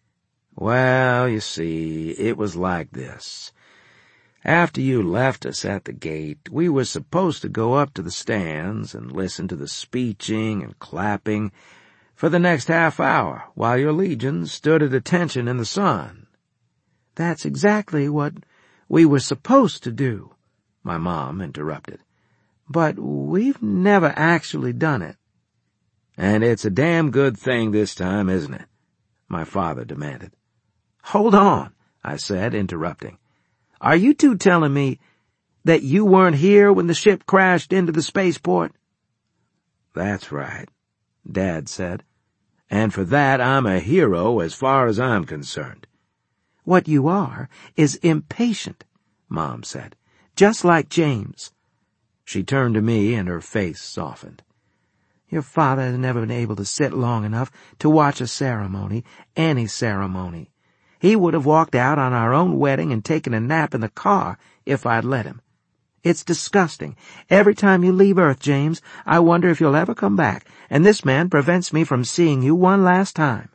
"Well, you see, it was like this. After you left us at the gate, we were supposed to go up to the stands and listen to the speeching and clapping for the next half hour while your legions stood at attention in the sun." "That's exactly what we were supposed to do," my mom interrupted. "But we've never actually done it." "And it's a damn good thing this time, isn't it?" my father demanded. "Hold on," I said, interrupting. "Are you two telling me that you weren't here when the ship crashed into the spaceport?" "That's right," Dad said. "And for that I'm a hero as far as I'm concerned." "What you are is impatient," Mom said, "just like James." She turned to me and her face softened. "Your father has never been able to sit long enough to watch a ceremony, any ceremony. He would have walked out on our own wedding and taken a nap in the car if I'd let him. It's disgusting. Every time you leave Earth, James, I wonder if you'll ever come back, and this man prevents me from seeing you one last time."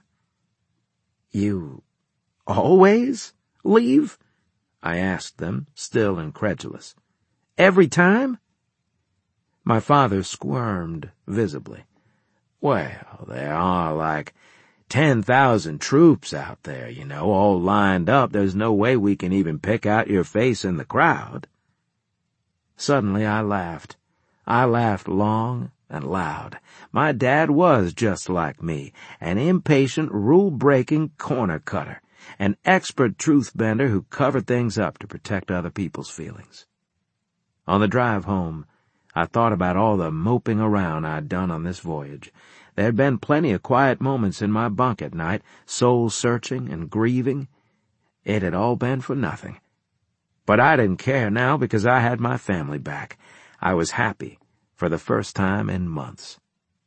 "You always leave?" I asked them, still incredulous. "Every time?" My father squirmed visibly. "Well, there are like ten thousand troops out there, you know, all lined up. There's no way we can even pick out your face in the crowd." Suddenly I laughed. I laughed long and loud. My dad was just like me, an impatient, rule-breaking corner-cutter, an expert truth-bender who covered things up to protect other people's feelings. On the drive home, I thought about all the moping around I'd done on this voyage. There had been plenty of quiet moments in my bunk at night, soul-searching and grieving. It had all been for nothing. But I didn't care now because I had my family back. I was happy for the first time in months.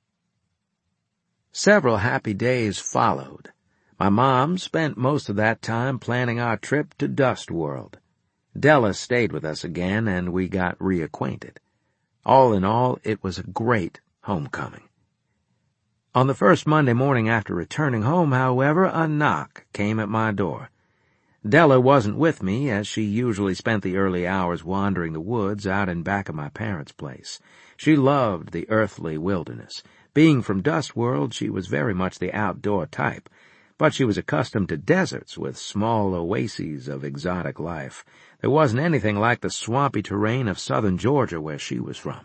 Several happy days followed. My mom spent most of that time planning our trip to Dust World. Della stayed with us again, and we got reacquainted. All in all, it was a great homecoming. On the first Monday morning after returning home, however, a knock came at my door. Della wasn't with me, as she usually spent the early hours wandering the woods out in back of my parents' place. She loved the earthly wilderness. Being from Dust World, she was very much the outdoor type, but she was accustomed to deserts with small oases of exotic life. There wasn't anything like the swampy terrain of southern Georgia where she was from.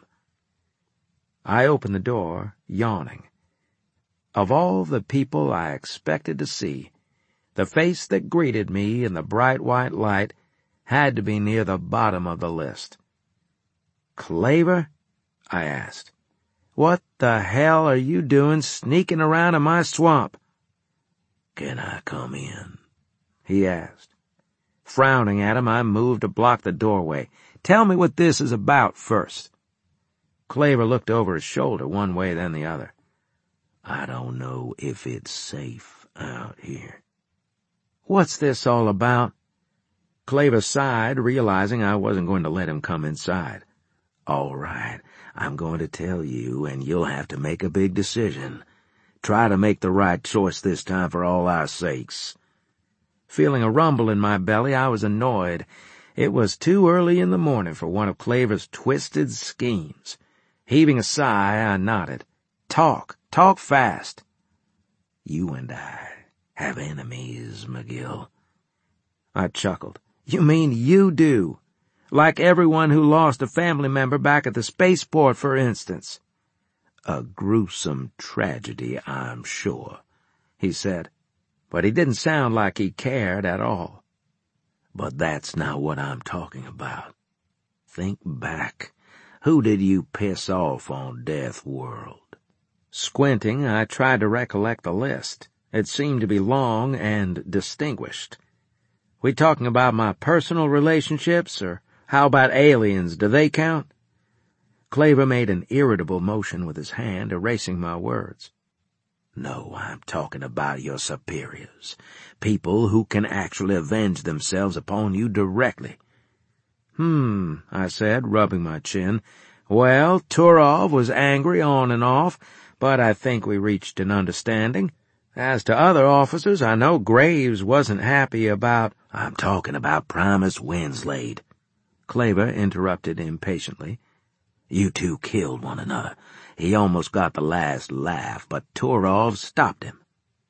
I opened the door, yawning. Of all the people I expected to see, the face that greeted me in the bright white light had to be near the bottom of the list. "Claver?" I asked. "What the hell are you doing sneaking around in my swamp?" "Can I come in?" he asked. Frowning at him, I moved to block the doorway. "Tell me what this is about first." Claver looked over his shoulder one way then the other. "I don't know if it's safe out here." "What's this all about?" Claver sighed, realizing I wasn't going to let him come inside. "All right, I'm going to tell you, and you'll have to make a big decision. Try to make the right choice this time for all our sakes." Feeling a rumble in my belly, I was annoyed. It was too early in the morning for one of Claver's twisted schemes. Heaving a sigh, I nodded. "Talk, talk fast." "You and I have enemies, McGill." I chuckled. "You mean you do? Like everyone who lost a family member back at the spaceport, for instance." "A gruesome tragedy, I'm sure," he said, but he didn't sound like he cared at all. "But that's not what I'm talking about. Think back. Who did you piss off on Death World?" Squinting, I tried to recollect the list. It seemed to be long and distinguished. "We talking about my personal relationships, or how about aliens? Do they count?" Claver made an irritable motion with his hand, erasing my words. "No, I'm talking about your superiors, people who can actually avenge themselves upon you directly." Hmm, I said, rubbing my chin. Well, Turov was angry on and off, but I think we reached an understanding. As to other officers, I know Graves wasn't happy about— I'm talking about Primus Winslade, Claver interrupted impatiently. You two killed one another. He almost got the last laugh, but Turov stopped him.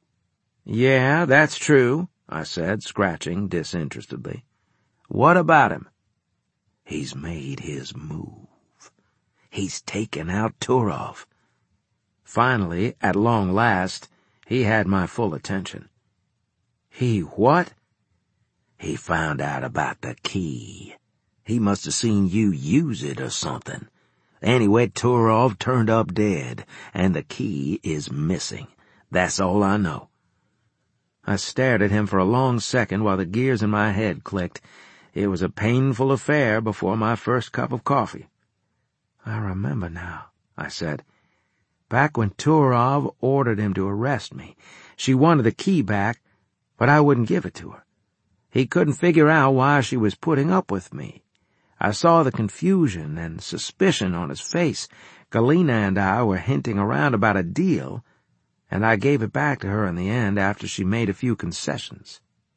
Yeah, that's true, I said, scratching disinterestedly. What about him? He's made his move. He's taken out Turov. Finally, at long last, he had my full attention. He what? He found out about the key. He must have seen you use it or something. Anyway, Turov turned up dead, and the key is missing. That's all I know. I stared at him for a long second while the gears in my head clicked. It was a painful affair before my first cup of coffee. I remember now, I said. Back when Turov ordered him to arrest me, she wanted the key back, but I wouldn't give it to her. He couldn't figure out why she was putting up with me. I saw the confusion and suspicion on his face. Galina and I were hinting around about a deal, and I gave it back to her in the end after she made a few concessions.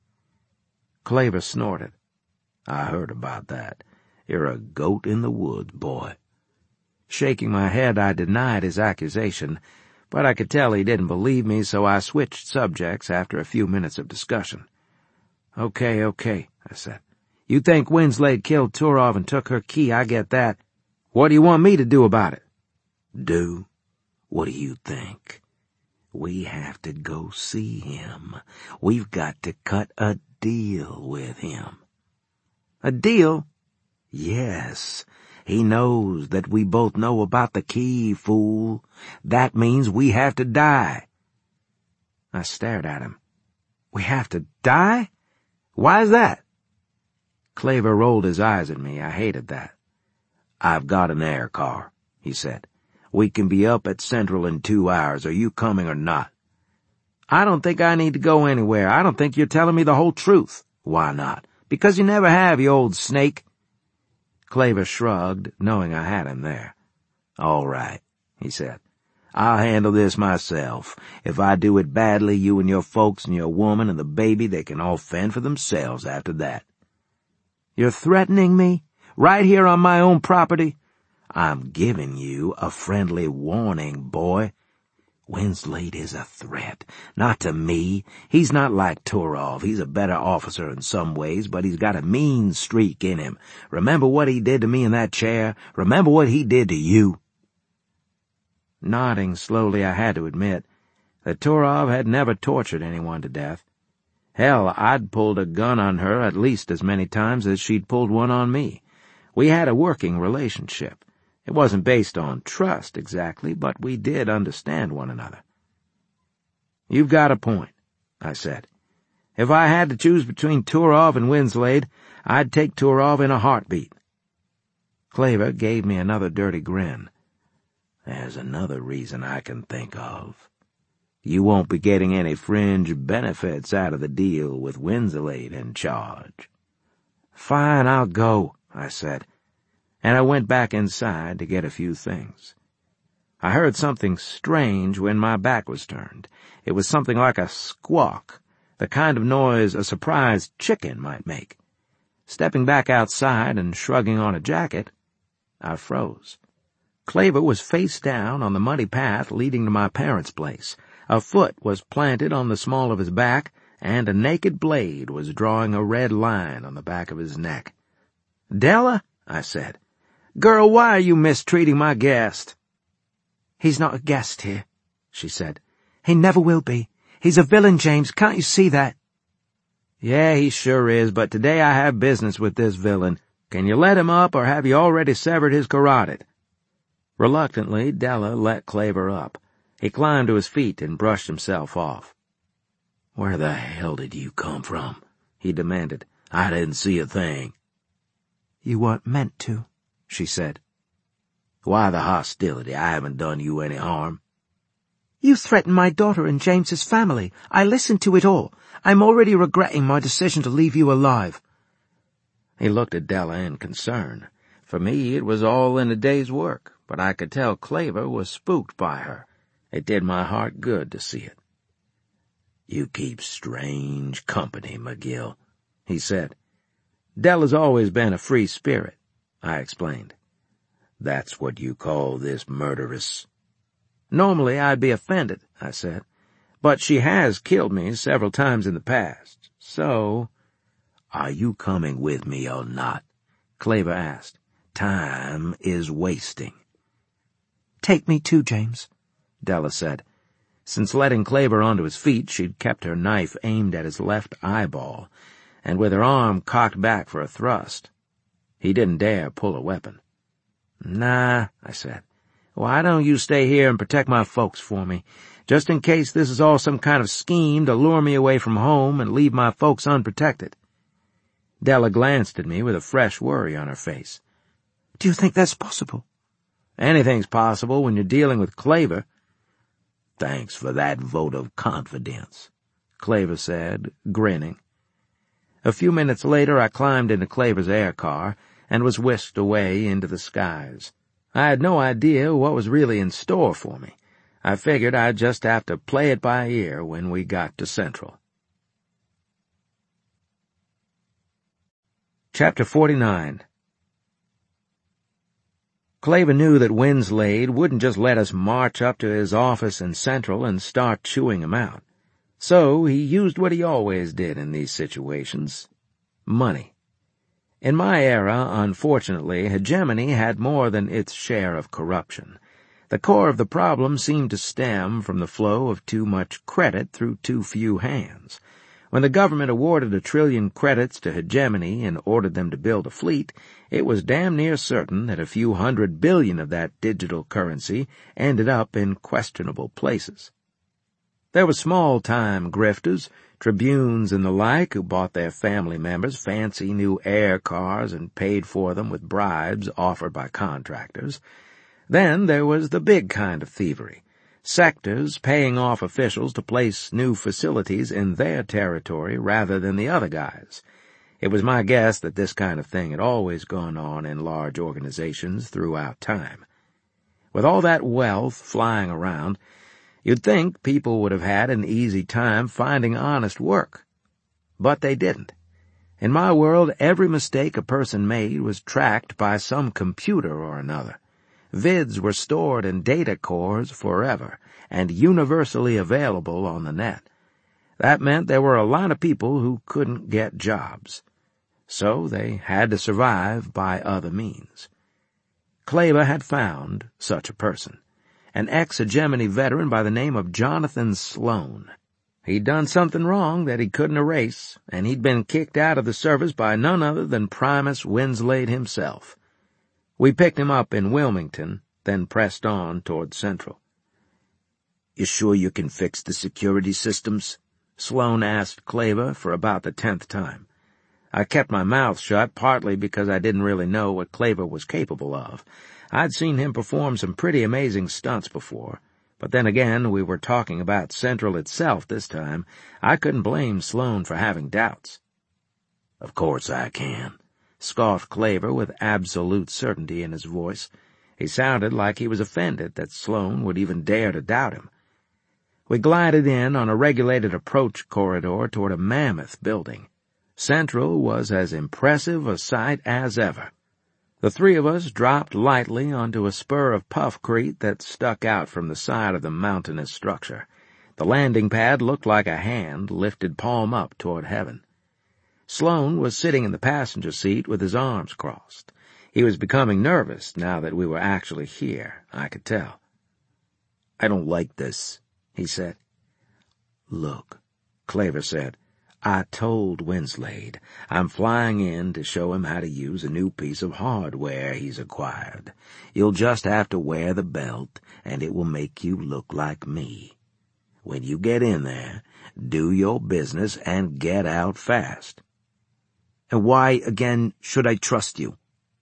Claver snorted. I heard about that. You're a goat in the woods, boy. Shaking my head, I denied his accusation, but I could tell he didn't believe me, so I switched subjects after a few minutes of discussion. Okay, okay, I said. You think Winslade killed Turov and took her key, I get that. What do you want me to do about it? Do? What do you think? We have to go see him. We've got to cut a deal with him. A deal? Yes. He knows that we both know about the key, fool. That means we have to die. I stared at him. We have to die? Why is that? Claver rolled his eyes at me. I hated that. I've got an air car, he said. We can be up at Central in two hours. Are you coming or not? I don't think I need to go anywhere. I don't think you're telling me the whole truth. Why not? Because you never have, you old snake. Claver shrugged, knowing I had him there. All right, he said. I'll handle this myself. If I do it badly, you and your folks and your woman and the baby, they can all fend for themselves after that. You're threatening me? Right here on my own property? I'm giving you a friendly warning, boy. Winslade is a threat. Not to me. He's not like Turov. He's a better officer in some ways, but he's got a mean streak in him. Remember what he did to me in that chair? Remember what he did to you? Nodding slowly, I had to admit that Turov had never tortured anyone to death. Hell, I'd pulled a gun on her at least as many times as she'd pulled one on me. We had a working relationship. It wasn't based on trust exactly, but we did understand one another. You've got a point, I said. If I had to choose between Turov and Winslade, I'd take Turov in a heartbeat. Claver gave me another dirty grin. There's another reason I can think of. You won't be getting any fringe benefits out of the deal with Winslade in charge. Fine, I'll go, I said, and I went back inside to get a few things. I heard something strange when my back was turned. It was something like a squawk, the kind of noise a surprised chicken might make. Stepping back outside and shrugging on a jacket, I froze. Claver was face down on the muddy path leading to my parents' place. A foot was planted on the small of his back, and a naked blade was drawing a red line on the back of his neck. "Della," I said, "girl, why are you mistreating my guest?" "He's not a guest here," she said. "He never will be. He's a villain, James. Can't you see that?" "Yeah, he sure is, but today I have business with this villain. Can you let him up, or have you already severed his carotid?" Reluctantly, Della let Claver up. He climbed to his feet and brushed himself off. "Where the hell did you come from?" he demanded. "I didn't see a thing." "You weren't meant to," she said. "Why the hostility? I haven't done you any harm." "You threatened my daughter and James's family. I listened to it all. I'm already regretting my decision to leave you alive." He looked at Della in concern. For me, it was all in a day's work, but I could tell Claver was spooked by her. It did my heart good to see it. "You keep strange company, McGill," he said. "Della's always been a free spirit," I explained. "That's what you call this murderess?" "Normally I'd be offended," I said, "but she has killed me several times in the past, so—" "Are you coming with me or not?" Claver asked. "Time is wasting." "Take me too, James," Della said. Since letting Claver onto his feet, she'd kept her knife aimed at his left eyeball, and with her arm cocked back for a thrust. He didn't dare pull a weapon. "Nah," I said. "Why don't you stay here and protect my folks for me, just in case this is all some kind of scheme to lure me away from home and leave my folks unprotected?" Della glanced at me with a fresh worry on her face. "Do you think that's possible?" "Anything's possible when you're dealing with Claver." "Thanks for that vote of confidence," Claver said, grinning. A few minutes later I climbed into Claver's air car and was whisked away into the skies. I had no idea what was really in store for me. I figured I'd just have to play it by ear when we got to Central. Chapter forty-nine. Claver knew that Winslade wouldn't just let us march up to his office in Central and start chewing him out. So he used what he always did in these situations: money. In my era, unfortunately, hegemony had more than its share of corruption. The core of the problem seemed to stem from the flow of too much credit through too few hands. When the government awarded a trillion credits to hegemony and ordered them to build a fleet, it was damn near certain that a few hundred billion of that digital currency ended up in questionable places. There were small-time grifters, tribunes and the like, who bought their family members fancy new air cars and paid for them with bribes offered by contractors. Then there was the big kind of thievery, sectors paying off officials to place new facilities in their territory rather than the other guys. It was my guess that this kind of thing had always gone on in large organizations throughout time. With all that wealth flying around, you'd think people would have had an easy time finding honest work. But they didn't. In my world, every mistake a person made was tracked by some computer or another. Vids were stored in data cores forever and universally available on the net. That meant there were a lot of people who couldn't get jobs. So they had to survive by other means. Claver had found such a person, an ex-hegemony veteran by the name of Jonathan Sloane. He'd done something wrong that he couldn't erase, and he'd been kicked out of the service by none other than Primus Winslade himself. We picked him up in Wilmington, then pressed on toward Central. "You sure you can fix the security systems?" Sloane asked Claver for about the tenth time. I kept my mouth shut, partly because I didn't really know what Claver was capable of. I'd seen him perform some pretty amazing stunts before, but then again we were talking about Central itself this time. I couldn't blame Sloane for having doubts. "Of course I can," scoffed Claver with absolute certainty in his voice. He sounded like he was offended that Sloane would even dare to doubt him. We glided in on a regulated approach corridor toward a mammoth building. Central was as impressive a sight as ever. The three of us dropped lightly onto a spur of puffcrete that stuck out from the side of the mountainous structure. The landing pad looked like a hand lifted palm up toward heaven. Sloane was sitting in the passenger seat with his arms crossed. He was becoming nervous now that we were actually here, I could tell. "I don't like this," he said. "Look," Claver said, "I told Winslade I'm flying in to show him how to use a new piece of hardware he's acquired. You'll just have to wear the belt, and it will make you look like me. When you get in there, do your business and get out fast." "And why, again, should I trust you?"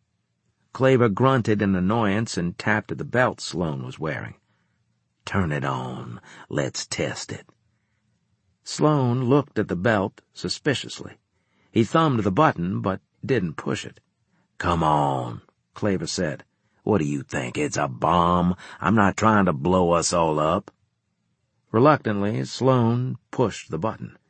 Claver grunted in annoyance and tapped at the belt Sloane was wearing. "Turn it on. Let's test it." Sloane looked at the belt suspiciously. He thumbed the button, but didn't push it. "Come on," Klaver said. "What do you think, it's a bomb? I'm not trying to blow us all up." Reluctantly, Sloane pushed the button.